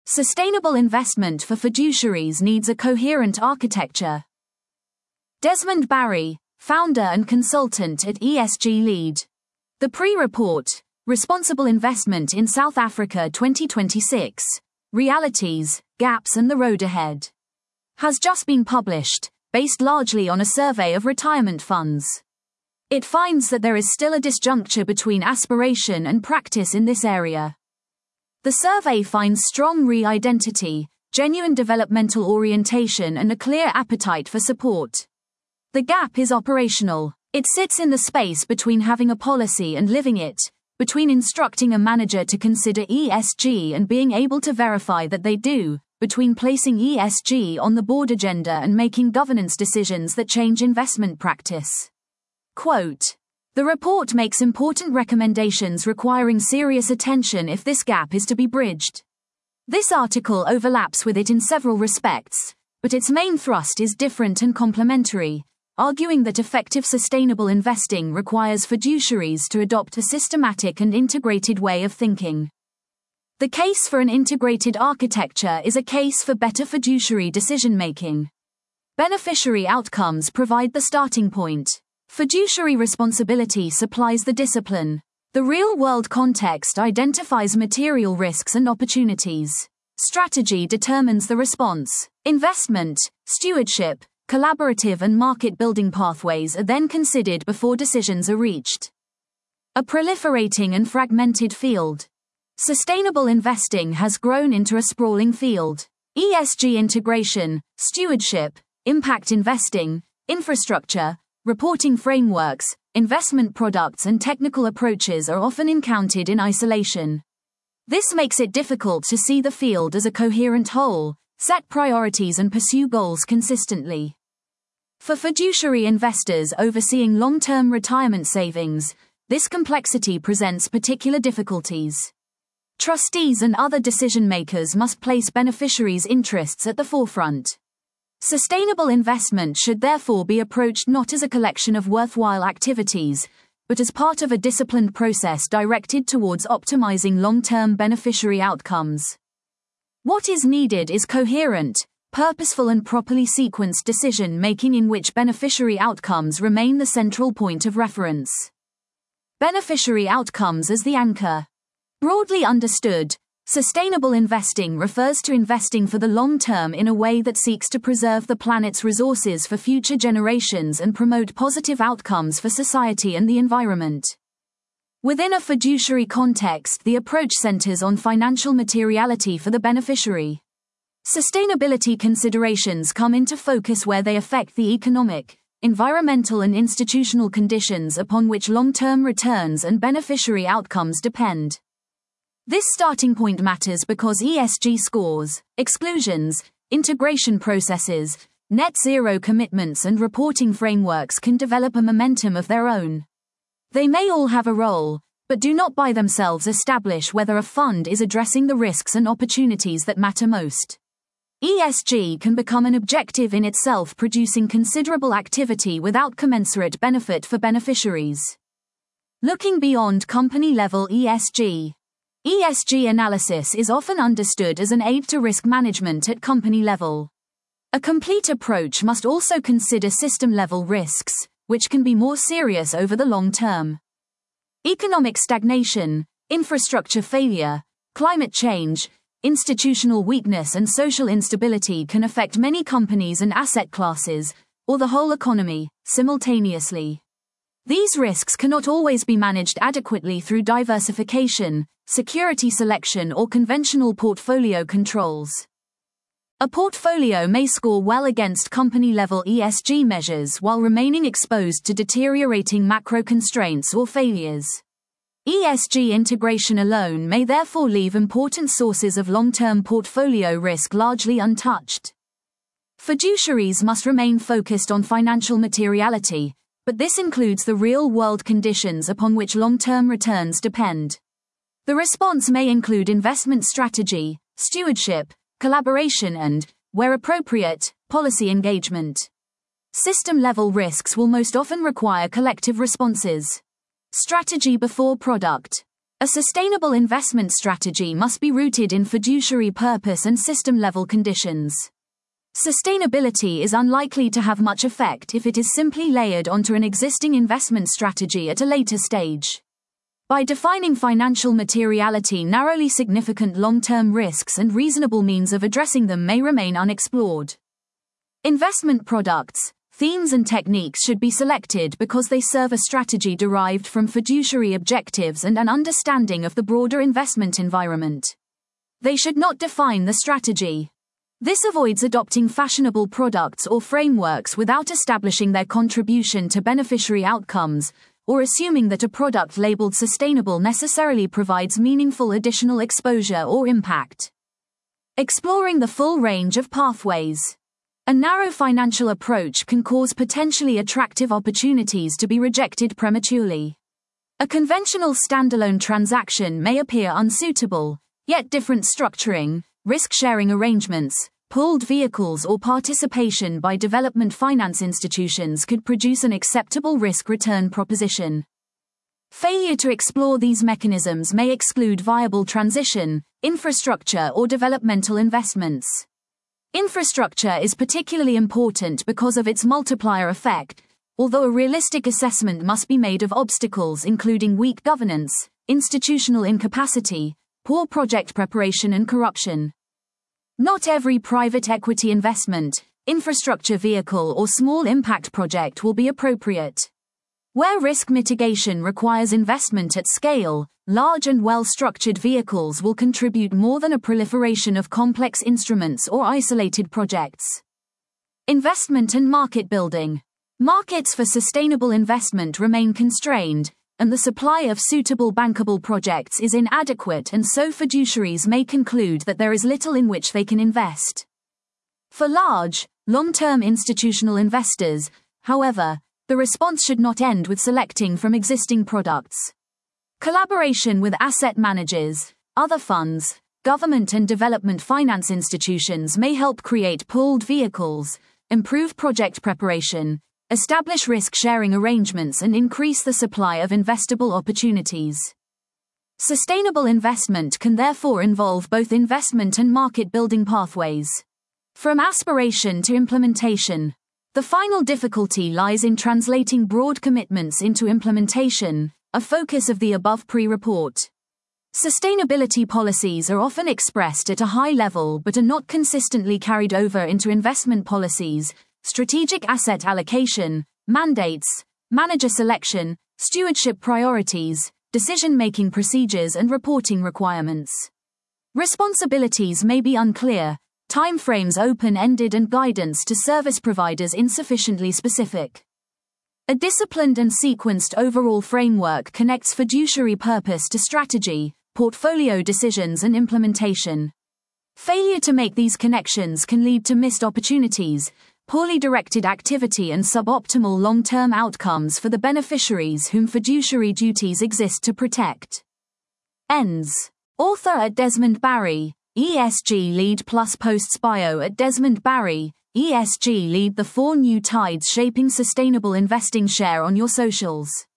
Sustainable investment for fiduciaries needs a coherent architecture. Desmond Barry, founder and consultant at ESG Lead. The pre-report, Responsible Investment in South Africa 2026, Realities, Gaps and the Road Ahead, has just been published, based largely on a survey of retirement funds. It finds that there is still a disjuncture between aspiration and practice in this area. The survey finds strong re-identity, genuine developmental orientation and a clear appetite for support. The gap is operational. It sits in the space between having a policy and living it, between instructing a manager to consider ESG and being able to verify that they do, between placing ESG on the board agenda and making governance decisions that change investment practice. Quote, "The report makes important recommendations requiring serious attention if this gap is to be bridged." This article overlaps with it in several respects, but its main thrust is different and complementary, arguing that effective sustainable investing requires fiduciaries to adopt a systematic and integrated way of thinking. The case for an integrated architecture is a case for better fiduciary decision-making. Beneficiary outcomes provide the starting point. Fiduciary responsibility supplies the discipline. The real-world context identifies material risks and opportunities. Strategy determines the response. Investment, stewardship, collaborative and market-building pathways are then considered before decisions are reached. A proliferating and fragmented field. Sustainable investing has grown into a sprawling field. ESG integration, stewardship, impact investing, infrastructure, reporting frameworks, investment products and technical approaches are often encountered in isolation. This makes it difficult to see the field as a coherent whole, set priorities and pursue goals consistently. For fiduciary investors overseeing long-term retirement savings, this complexity presents particular difficulties. Trustees and other decision-makers must place beneficiaries' interests at the forefront. Sustainable investment should therefore be approached not as a collection of worthwhile activities, but as part of a disciplined process directed towards optimizing long-term beneficiary outcomes. What is needed is coherent, purposeful and properly sequenced decision-making in which beneficiary outcomes remain the central point of reference. Beneficiary outcomes as the anchor. Broadly understood, sustainable investing refers to investing for the long term in a way that seeks to preserve the planet's resources for future generations and promote positive outcomes for society and the environment. Within a fiduciary context, the approach centers on financial materiality for the beneficiary. Sustainability considerations come into focus where they affect the economic, environmental and institutional conditions upon which long-term returns and beneficiary outcomes depend. This starting point matters because ESG scores, exclusions, integration processes, net zero commitments and reporting frameworks can develop a momentum of their own. They may all have a role, but do not by themselves establish whether a fund is addressing the risks and opportunities that matter most. ESG can become an objective in itself, producing considerable activity without commensurate benefit for beneficiaries. Looking beyond company-level ESG. ESG analysis is often understood as an aid to risk management at company level. A complete approach must also consider system-level risks, which can be more serious over the long term. Economic stagnation, infrastructure failure, climate change, institutional weakness and social instability can affect many companies and asset classes, or the whole economy, simultaneously. These risks cannot always be managed adequately through diversification, security selection or conventional portfolio controls. A portfolio may score well against company-level ESG measures while remaining exposed to deteriorating macro constraints or failures. ESG integration alone may therefore leave important sources of long-term portfolio risk largely untouched. Fiduciaries must remain focused on financial materiality, but this includes the real-world conditions upon which long-term returns depend. The response may include investment strategy, stewardship, collaboration and, where appropriate, policy engagement. System-level risks will most often require collective responses. Strategy before product. A sustainable investment strategy must be rooted in fiduciary purpose and system-level conditions. Sustainability is unlikely to have much effect if it is simply layered onto an existing investment strategy at a later stage. By defining financial materiality narrowly, significant long-term risks and reasonable means of addressing them may remain unexplored. Investment products, themes and techniques should be selected because they serve a strategy derived from fiduciary objectives and an understanding of the broader investment environment. They should not define the strategy. This avoids adopting fashionable products or frameworks without establishing their contribution to beneficiary outcomes, or assuming that a product labeled sustainable necessarily provides meaningful additional exposure or impact. Exploring the full range of pathways. A narrow financial approach can cause potentially attractive opportunities to be rejected prematurely. A conventional standalone transaction may appear unsuitable, yet different structuring, risk-sharing arrangements, pooled vehicles or participation by development finance institutions could produce an acceptable risk-return proposition. Failure to explore these mechanisms may exclude viable transition, infrastructure or developmental investments. Infrastructure is particularly important because of its multiplier effect, although a realistic assessment must be made of obstacles including weak governance, institutional incapacity, poor project preparation and corruption. Not every private equity investment, infrastructure vehicle or small impact project will be appropriate. Where risk mitigation requires investment at scale, large and well-structured vehicles will contribute more than a proliferation of complex instruments or isolated projects. Investment and market building. Markets for sustainable investment remain constrained, and the supply of suitable bankable projects is inadequate, and so fiduciaries may conclude that there is little in which they can invest. For large, long-term institutional investors, however, the response should not end with selecting from existing products. Collaboration with asset managers, other funds, government and development finance institutions may help create pooled vehicles, improve project preparation, establish risk-sharing arrangements and increase the supply of investable opportunities. Sustainable investment can therefore involve both investment and market-building pathways. From aspiration to implementation. The final difficulty lies in translating broad commitments into implementation, a focus of the above pre-report. Sustainability policies are often expressed at a high level but are not consistently carried over into investment policies, strategic asset allocation, mandates, manager selection, stewardship priorities, decision-making procedures and reporting requirements. Responsibilities may be unclear, timeframes open-ended and guidance to service providers insufficiently specific. A disciplined and sequenced overall framework connects fiduciary purpose to strategy, portfolio decisions and implementation. Failure to make these connections can lead to missed opportunities, poorly directed activity and suboptimal long-term outcomes for the beneficiaries whom fiduciary duties exist to protect. Ends. Author at Desmond Barry, ESG Lead plus Posts Bio at Desmond Barry, ESG Lead. The 4 new tides shaping sustainable investing. Share on your socials.